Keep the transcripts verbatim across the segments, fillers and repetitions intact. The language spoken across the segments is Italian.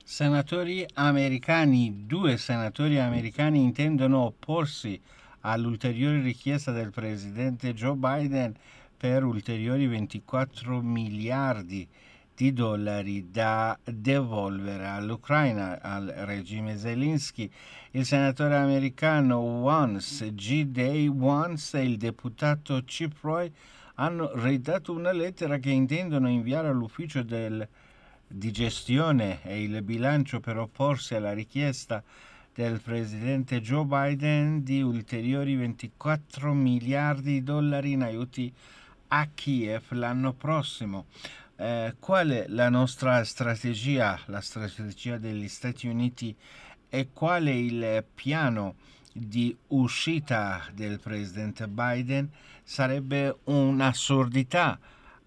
Senatori americani, due senatori americani intendono opporsi all'ulteriore richiesta del presidente Joe Biden per ulteriori ventiquattro miliardi di dollari da devolvere all'Ucraina, al regime Zelensky. Il senatore americano Vance, G. Day Vance e il deputato Chip Roy hanno redatto una lettera che intendono inviare all'ufficio del di gestione e il bilancio per opporsi alla richiesta del presidente Joe Biden di ulteriori ventiquattro miliardi di dollari in aiuti a Kiev l'anno prossimo. Eh, qual è la nostra strategia, la strategia degli Stati Uniti e qual è il piano di uscita del presidente Biden? Sarebbe un'assurdità,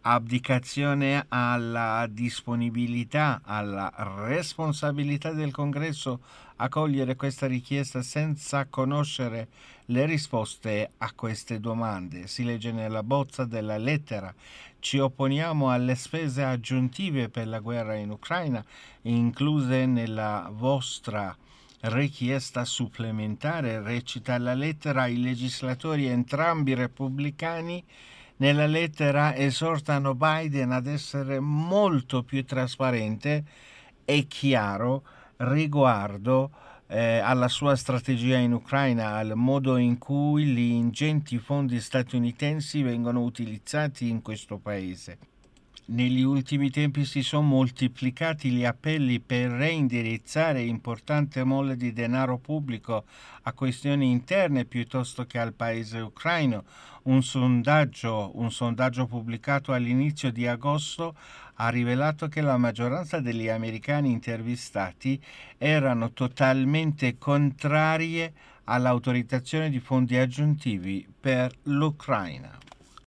abdicazione alla disponibilità, alla responsabilità del Congresso a cogliere questa richiesta senza conoscere le risposte a queste domande. Si legge nella bozza della lettera: ci opponiamo alle spese aggiuntive per la guerra in Ucraina, incluse nella vostra richiesta supplementare. Recita la lettera: i legislatori entrambi repubblicani nella lettera esortano Biden ad essere molto più trasparente e chiaro riguardo eh, alla sua strategia in Ucraina, al modo in cui gli ingenti fondi statunitensi vengono utilizzati in questo paese. Negli ultimi tempi si sono moltiplicati gli appelli per reindirizzare importante mole di denaro pubblico a questioni interne piuttosto che al paese ucraino. Un sondaggio, un sondaggio pubblicato all'inizio di agosto ha rivelato che la maggioranza degli americani intervistati erano totalmente contrarie all'autorizzazione di fondi aggiuntivi per l'Ucraina.